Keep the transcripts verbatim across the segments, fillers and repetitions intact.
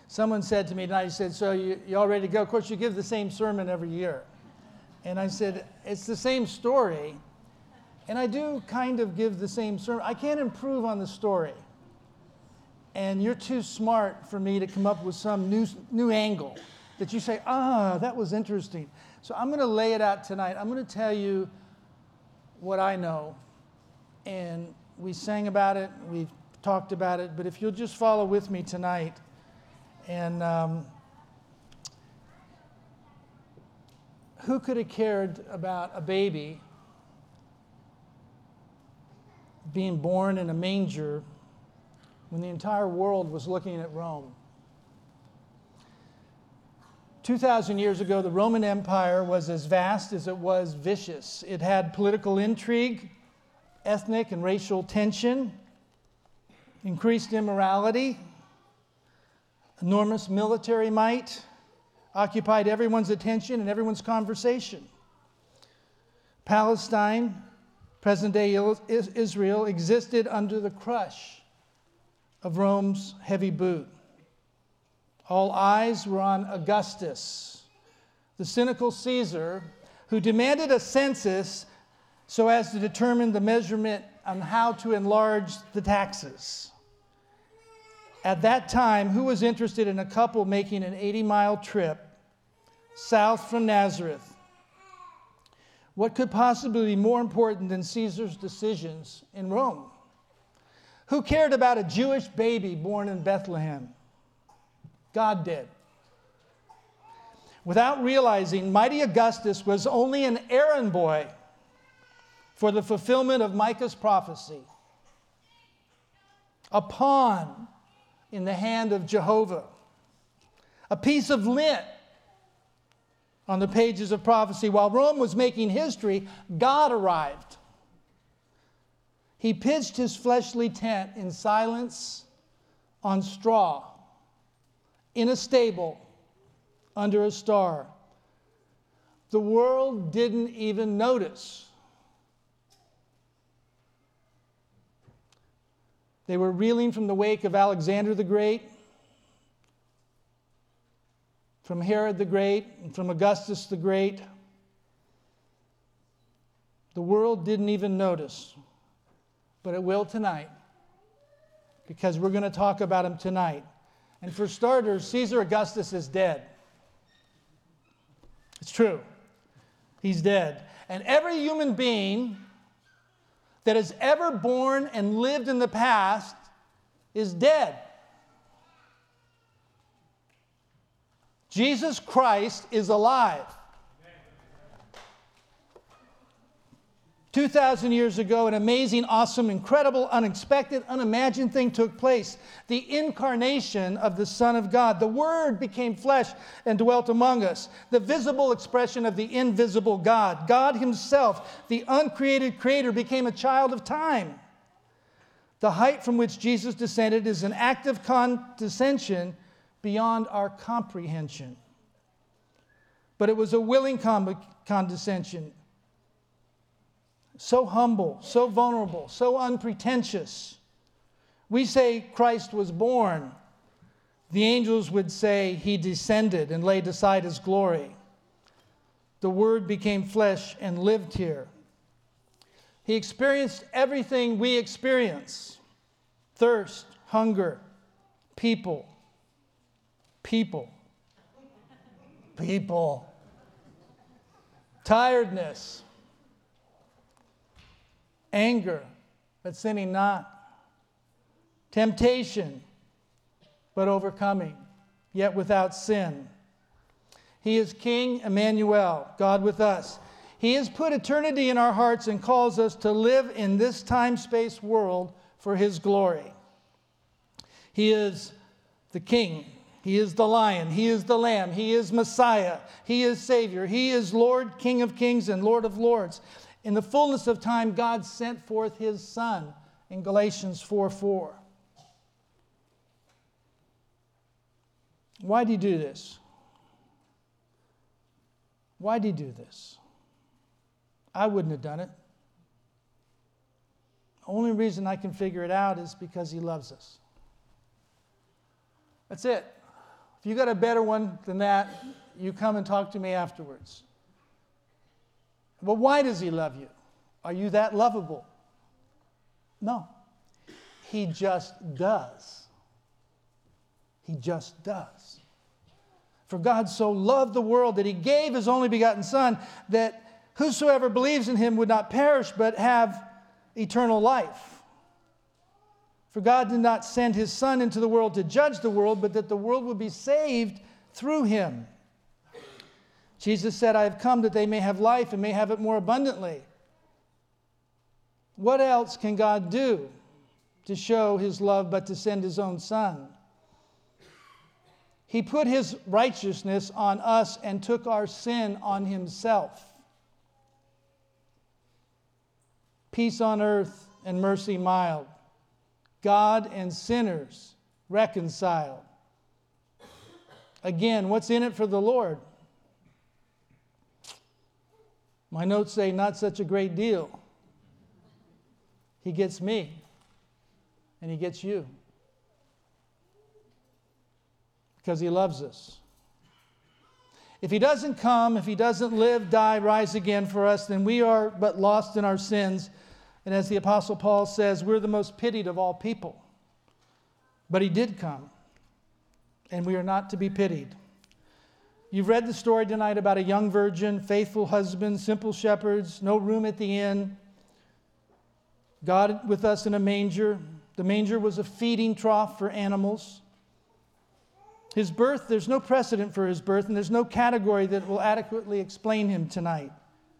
Someone said to me tonight, he said, so you, you all ready to go? Of course, you give the same sermon every year. And I said, it's the same story. And I do kind of give the same sermon. I can't improve on the story. And you're too smart for me to come up with some new, new angle that you say, ah, that was interesting. So I'm going to lay it out tonight. I'm going to tell you what I know. And we sang about it. We've talked about it. But if you'll just follow with me tonight. And um, who could have cared about a baby being born in a manger when the entire world was looking at Rome? two thousand years ago, the Roman Empire was as vast as it was vicious. It had political intrigue, ethnic and racial tension, increased immorality, enormous military might, occupied everyone's attention and everyone's conversation. Palestine, present-day Israel, existed under the crush of Rome's heavy boot. All eyes were on Augustus, the cynical Caesar, who demanded a census so as to determine the measurement on how to enlarge the taxes. At that time, who was interested in a couple making an eighty-mile trip south from Nazareth? What could possibly be more important than Caesar's decisions in Rome? Who cared about a Jewish baby born in Bethlehem? God did. Without realizing, mighty Augustus was only an errand boy for the fulfillment of Micah's prophecy. A pawn in the hand of Jehovah. A piece of lint on the pages of prophecy. While Rome was making history, God arrived. He pitched his fleshly tent in silence on straw, in a stable, under a star. The world didn't even notice. They were reeling from the wake of Alexander the Great, from Herod the Great, and from Augustus the Great. The world didn't even notice, but it will tonight, because we're going to talk about him tonight. And for starters, Caesar Augustus is dead. It's true. He's dead. And every human being that has ever born and lived in the past is dead. Jesus Christ is alive. two thousand years ago, an amazing, awesome, incredible, unexpected, unimagined thing took place. The incarnation of the Son of God. The Word became flesh and dwelt among us. The visible expression of the invisible God. God himself, the uncreated creator, became a child of time. The height from which Jesus descended is an act of condescension beyond our comprehension. But it was a willing condescension. So humble, so vulnerable, so unpretentious. We say Christ was born. The angels would say he descended and laid aside his glory. The Word became flesh and lived here. He experienced everything we experience. Thirst, hunger, people. People. People. Tiredness. Anger, but sinning not. Temptation, but overcoming, yet without sin. He is King Emmanuel, God with us. He has put eternity in our hearts and calls us to live in this time-space world for his glory. He is the King. He is the Lion. He is the Lamb. He is Messiah. He is Savior. He is Lord, King of kings and Lord of lords. In the fullness of time, God sent forth his Son in Galatians four four. Why did he do this? Why did he do this? I wouldn't have done it. The only reason I can figure it out is because he loves us. That's it. If you got a better one than that, you come and talk to me afterwards. But why does he love you? Are you that lovable? No. He just does. He just does. For God so loved the world that he gave his only begotten Son, that whosoever believes in him would not perish but have eternal life. For God did not send his Son into the world to judge the world, but that the world would be saved through him. Jesus said, I have come that they may have life and may have it more abundantly. What else can God do to show his love but to send his own Son? He put his righteousness on us and took our sin on himself. Peace on earth and mercy mild. God and sinners reconciled. Again, what's in it for the Lord? My notes say not such a great deal. He gets me, and he gets you. Because he loves us. If he doesn't come, if he doesn't live, die, rise again for us, then we are but lost in our sins. And as the Apostle Paul says, we're the most pitied of all people. But he did come, and we are not to be pitied. You've read the story tonight about a young virgin, faithful husband, simple shepherds, no room at the inn. God with us in a manger. The manger was a feeding trough for animals. His birth, there's no precedent for his birth, and there's no category that will adequately explain him tonight.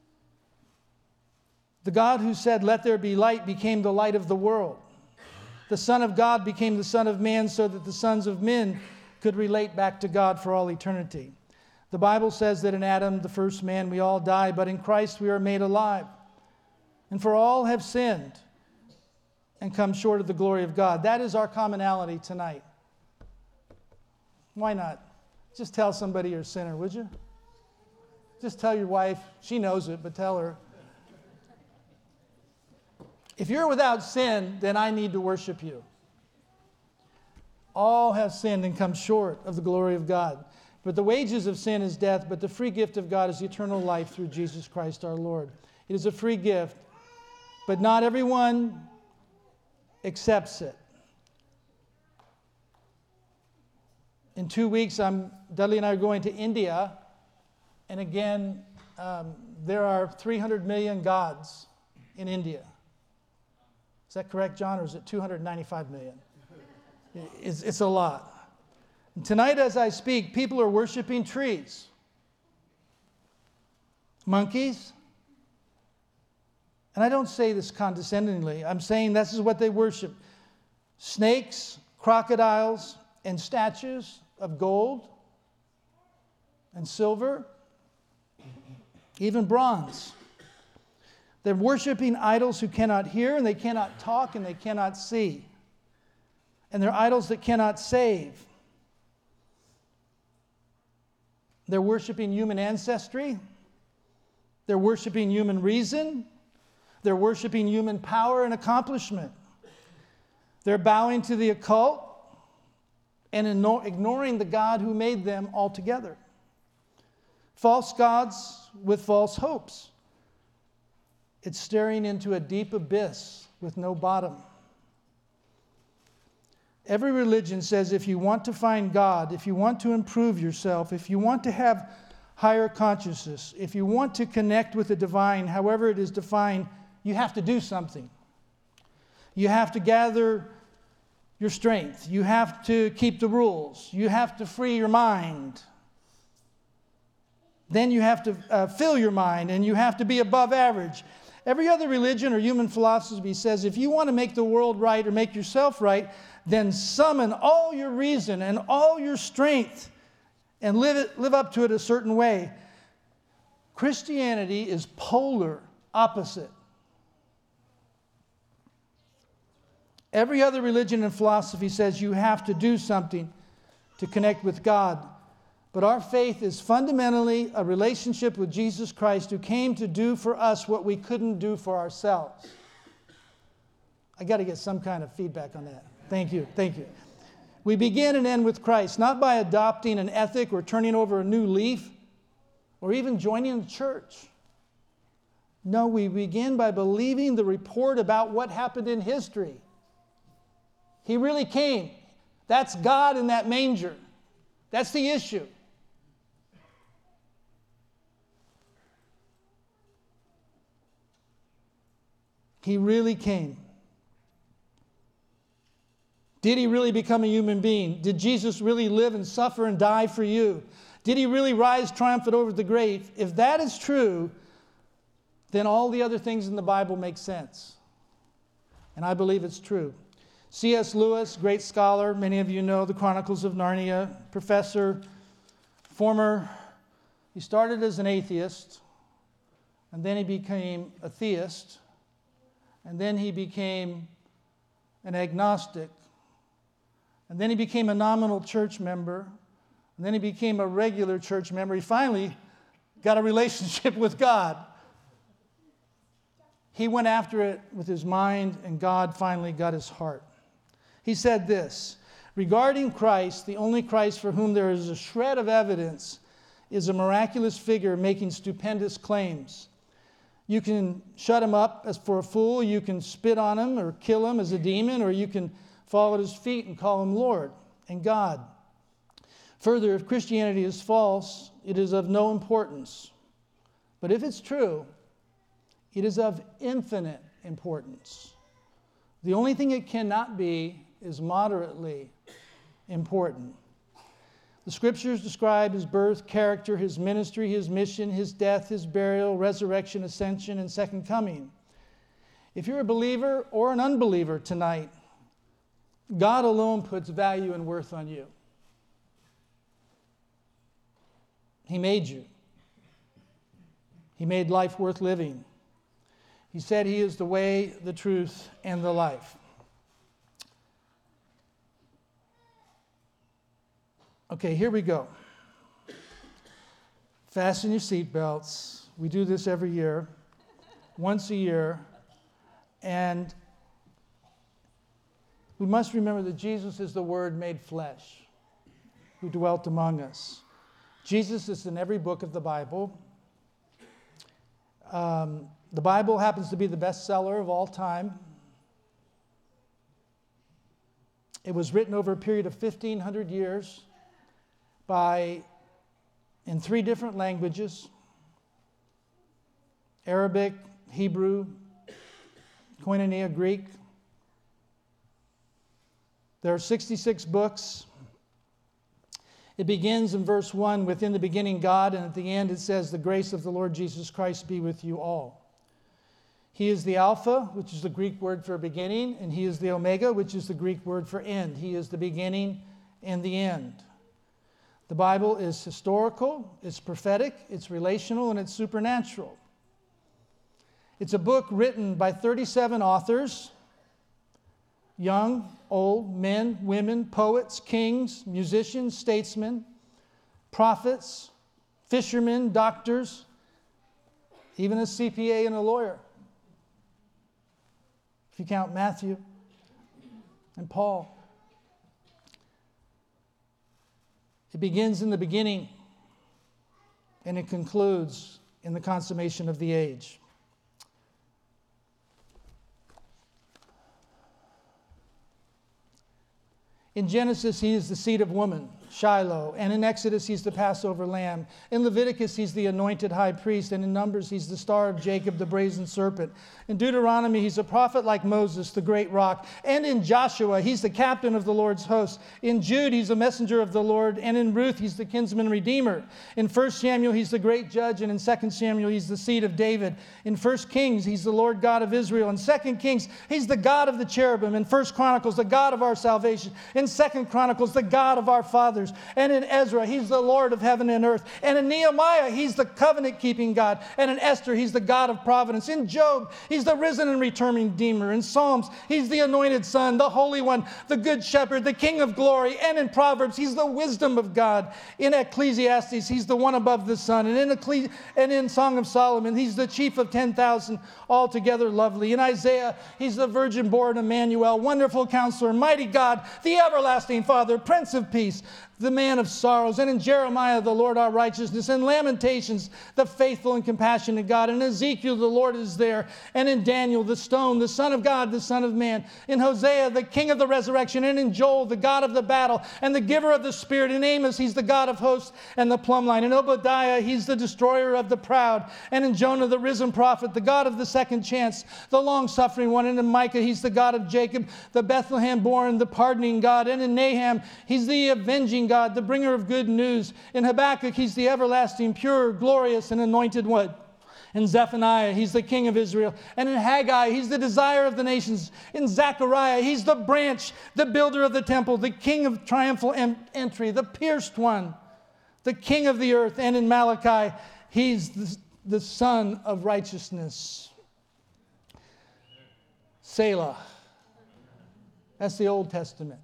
The God who said, let there be light, became the light of the world. The Son of God became the Son of Man so that the sons of men could relate back to God for all eternity. The Bible says that in Adam, the first man, we all die, but in Christ we are made alive. And for all have sinned and come short of the glory of God. That is our commonality tonight. Why not? Just tell somebody you're a sinner, would you? Just tell your wife. She knows it, but tell her. If you're without sin, then I need to worship you. All have sinned and come short of the glory of God. But the wages of sin is death, but the free gift of God is eternal life through Jesus Christ our Lord. It is a free gift, but not everyone accepts it. In two weeks, I'm, Dudley and I are going to India. And again, um, there are three hundred million gods in India. Is that correct, John, or is it two hundred ninety-five million? It's, it's a lot. And tonight as I speak, people are worshiping trees, monkeys. And I don't say this condescendingly. I'm saying this is what they worship. Snakes, crocodiles, and statues of gold and silver, even bronze. They're worshiping idols who cannot hear, and they cannot talk, and they cannot see. And they're idols that cannot save. They're worshiping human ancestry. They're worshiping human reason. They're worshiping human power and accomplishment. They're bowing to the occult and ignoring the God who made them altogether. False gods with false hopes. It's staring into a deep abyss with no bottom. Every religion says if you want to find God, if you want to improve yourself, if you want to have higher consciousness, if you want to connect with the divine, however it is defined, you have to do something. You have to gather your strength. You have to keep the rules. You have to free your mind. Then you have to uh, fill your mind, and you have to be above average. Every other religion or human philosophy says if you want to make the world right or make yourself right, then summon all your reason and all your strength and live it, live up to it a certain way. Christianity is polar opposite. Every other religion and philosophy says you have to do something to connect with God. But our faith is fundamentally a relationship with Jesus Christ, who came to do for us what we couldn't do for ourselves. I got to get some kind of feedback on that. Thank you. Thank you. We begin and end with Christ, not by adopting an ethic or turning over a new leaf or even joining a church. No, we begin by believing the report about what happened in history. He really came. That's God in that manger. That's the issue. He really came. Did he really become a human being? Did Jesus really live and suffer and die for you? Did he really rise triumphant over the grave? If that is true, then all the other things in the Bible make sense. And I believe it's true. C S Lewis, great scholar, many of you know the Chronicles of Narnia, professor, former, he started as an atheist, and then he became a theist, and then he became an agnostic, and then he became a nominal church member, and then he became a regular church member. He finally got a relationship with God. He went after it with his mind, and God finally got his heart. He said this, regarding Christ, the only Christ for whom there is a shred of evidence is a miraculous figure making stupendous claims. You can shut him up as for a fool, you can spit on him or kill him as a demon, or you can fall at his feet and call him Lord and God. Further, if Christianity is false, it is of no importance. But if it's true, it is of infinite importance. The only thing it cannot be is moderately important. The scriptures describe his birth, character, his ministry, his mission, his death, his burial, resurrection, ascension, and second coming. If you're a believer or an unbeliever tonight, God alone puts value and worth on you. He made you. He made life worth living. He said he is the way, the truth, and the life. Okay, here we go. Fasten your seatbelts. We do this every year, once a year. And we must remember that Jesus is the Word made flesh, who dwelt among us. Jesus is in every book of the Bible. Um, the Bible happens to be the bestseller of all time. It was written over a period of fifteen hundred years by, in three different languages: Arabic, Hebrew, Koinonia, Greek. There are sixty-six books. It begins in verse one, within the beginning God, and at the end it says, the grace of the Lord Jesus Christ be with you all. He is the Alpha, which is the Greek word for beginning, and he is the Omega, which is the Greek word for end. He is the beginning and the end. The Bible is historical, it's prophetic, it's relational, and it's supernatural. It's a book written by thirty-seven authors, young, old, men, women, poets, kings, musicians, statesmen, prophets, fishermen, doctors, even a C P A and a lawyer, if you count Matthew and Paul. It begins in the beginning and it concludes in the consummation of the age. In Genesis, he is the seed of woman, Shiloh. And in Exodus, he's the Passover lamb. In Leviticus, he's the anointed high priest. And in Numbers, he's the star of Jacob, the brazen serpent. In Deuteronomy, he's a prophet like Moses, the great rock. And in Joshua, he's the captain of the Lord's host. In Jude, he's a messenger of the Lord. And in Ruth, he's the kinsman redeemer. In First Samuel, he's the great judge. And in Second Samuel, he's the seed of David. In First Kings, he's the Lord God of Israel. In Second Kings, he's the God of the cherubim. In First Chronicles, the God of our salvation. In Second Chronicles, the God of our fathers. others. And in Ezra, he's the Lord of heaven and earth. And in Nehemiah, he's the covenant-keeping God. And in Esther, he's the God of providence. In Job, he's the risen and returning Redeemer. In Psalms, he's the anointed Son, the Holy One, the Good Shepherd, the King of glory. And in Proverbs, he's the wisdom of God. In Ecclesiastes, he's the one above the sun. And in, Ecclesi- and in Song of Solomon, he's the chief of ten thousand, altogether lovely. In Isaiah, he's the virgin-born Emmanuel, wonderful counselor, mighty God, the everlasting Father, Prince of Peace, the man of sorrows. And in Jeremiah, the Lord our righteousness. In Lamentations, the faithful and compassionate God. In Ezekiel, the Lord is there. And in Daniel, the stone, the Son of God, the Son of Man. In Hosea, the King of the resurrection. And in Joel, the God of the battle and the giver of the Spirit. In Amos, he's the God of hosts and the plumb line. In Obadiah, he's the destroyer of the proud. And in Jonah, the risen prophet, the God of the second chance, the long-suffering one. And in Micah, he's the God of Jacob, the Bethlehem-born, the pardoning God. And in Nahum, he's the avenging God, the bringer of good news. In Habakkuk, he's the everlasting, pure, glorious, and anointed one. In Zephaniah, he's the King of Israel. And in Haggai, he's the desire of the nations. In Zechariah, he's the branch, the builder of the temple, the King of triumphal em- entry, the pierced one, the King of the earth. And in Malachi, he's the, the Son of righteousness. Selah. That's the Old Testament.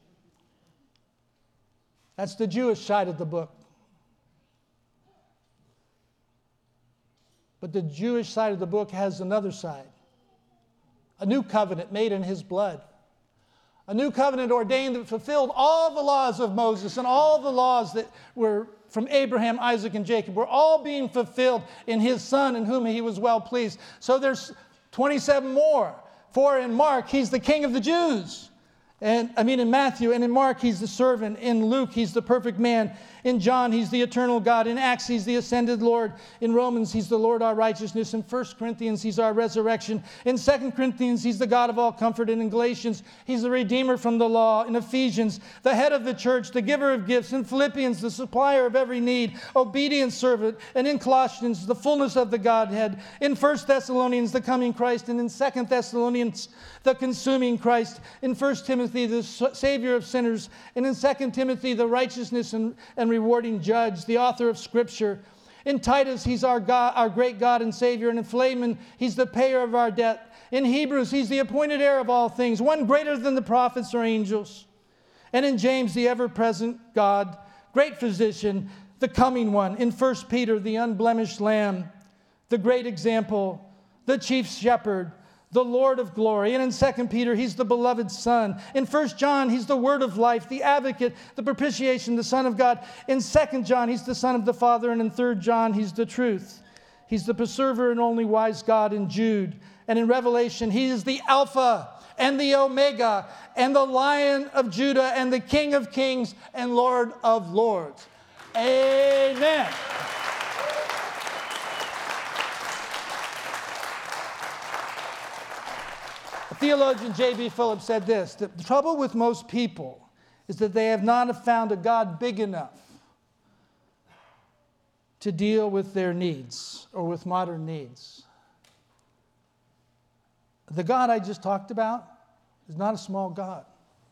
That's the Jewish side of the book. But the Jewish side of the book has another side. A new covenant made in his blood. A new covenant ordained that fulfilled all the laws of Moses, and all the laws that were from Abraham, Isaac, and Jacob were all being fulfilled in his Son, in whom he was well pleased. So there's twenty-seven more. For in Mark, he's the King of the Jews. And I mean in Matthew, and in Mark, he's the servant. In Luke, he's the perfect man. In John, he's the eternal God. In Acts, he's the ascended Lord. In Romans, he's the Lord our righteousness. In First Corinthians, he's our resurrection. In Second Corinthians, he's the God of all comfort. And in Galatians, he's the Redeemer from the law. In Ephesians, the head of the church, the giver of gifts. In Philippians, the supplier of every need, obedient servant. And in Colossians, the fullness of the Godhead. In First Thessalonians, the coming Christ. And in Second Thessalonians, the consuming Christ. In First Timothy, the Savior of sinners. And in Second Timothy, the righteousness and, and rewarding judge, the author of Scripture. In Titus, he's our God, our great God and Savior. And in Philemon, he's the payer of our debt. In Hebrews, he's the appointed heir of all things, one greater than the prophets or angels. And in James, the ever-present God, great physician, the coming one. In First Peter, the unblemished Lamb, the great example, the chief shepherd, the Lord of glory. And in Second Peter, he's the beloved Son. In First John, he's the word of life, the advocate, the propitiation, the Son of God. In Second John, he's the Son of the Father. And in Third John, he's the truth. He's the preserver and only wise God. In Jude. And in Revelation, he is the Alpha and the Omega and the Lion of Judah and the King of kings and Lord of lords. Amen. Theologian J B Phillips said this, that the trouble with most people is that they have not found a God big enough to deal with their needs or with modern needs. The God I just talked about is not a small God.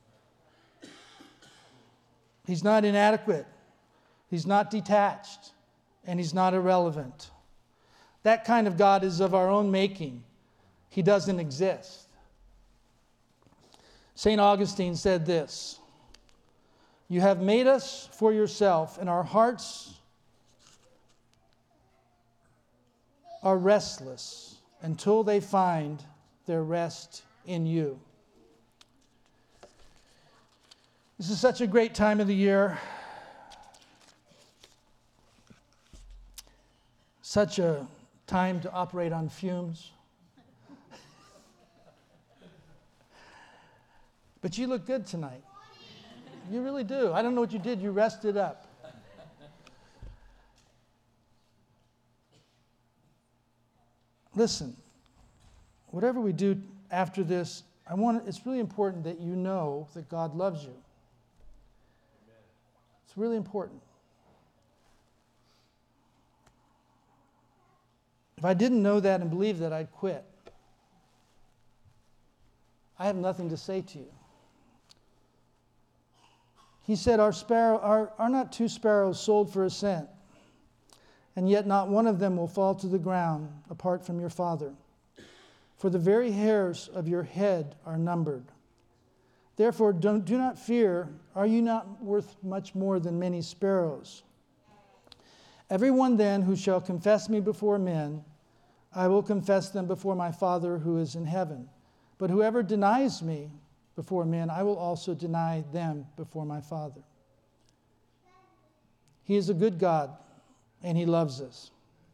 He's not inadequate. He's not detached. And he's not irrelevant. That kind of God is of our own making. He doesn't exist. Saint Augustine said this, "You have made us for yourself, and our hearts are restless until they find their rest in you." This is such a great time of the year. Such a time to operate on fumes. But you look good tonight. You really do. I don't know what you did. You rested up. Listen, whatever we do after this, I want. It's really important that you know that God loves you. It's really important. If I didn't know that and believe that, I'd quit. I have nothing to say to you. He said, are, sparrow, are, are not two sparrows sold for a cent? And yet not one of them will fall to the ground apart from your Father. For the very hairs of your head are numbered. Therefore, don't, do not fear. Are you not worth much more than many sparrows? Everyone then who shall confess me before men, I will confess them before my Father who is in heaven. But whoever denies me before men, I will also deny them before my Father. He is a good God, and He loves us.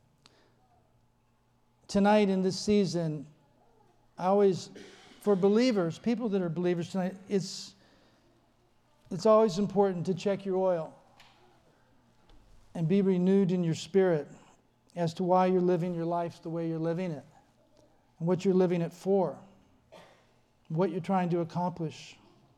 Tonight in this season, I always, for believers, people that are believers tonight, it's, it's always important to check your oil and be renewed in your spirit as to why you're living your life the way you're living it, and what you're living it for, what you're trying to accomplish.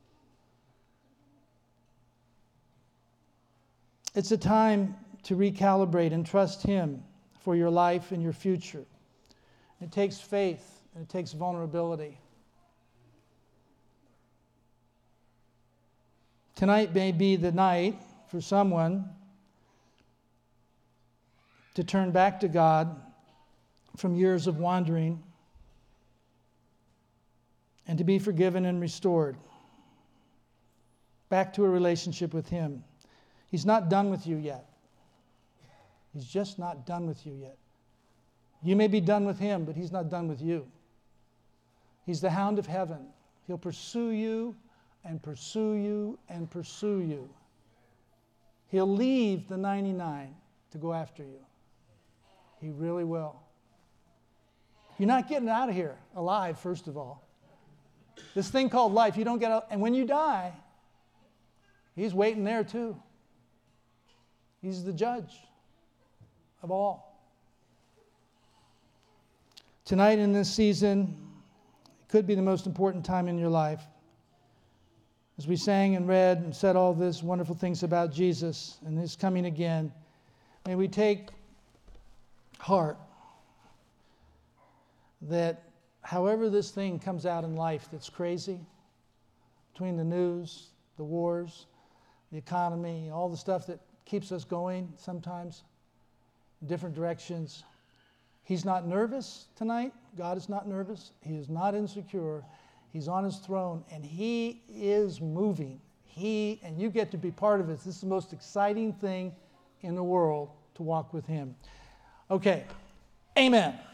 It's a time to recalibrate and trust Him for your life and your future. It takes faith and it takes vulnerability. Tonight may be the night for someone to turn back to God from years of wandering and to be forgiven and restored back to a relationship with Him. He's not done with you yet. He's just not done with you yet. You may be done with Him, but He's not done with you. He's the hound of heaven. He'll pursue you and pursue you and pursue you. He'll leave the ninety-nine to go after you. He really will. You're not getting out of here alive, first of all. This thing called life, you don't get out. And when you die, He's waiting there too. He's the judge of all. Tonight in this season, it could be the most important time in your life. As we sang and read and said all this wonderful things about Jesus and His coming again, may we take heart that however this thing comes out in life that's crazy, between the news, the wars, the economy, all the stuff that keeps us going sometimes in different directions, He's not nervous tonight. God is not nervous. He is not insecure. He's on His throne, and He is moving. He, and you get to be part of it. This is the most exciting thing in the world, to walk with Him. Okay, amen.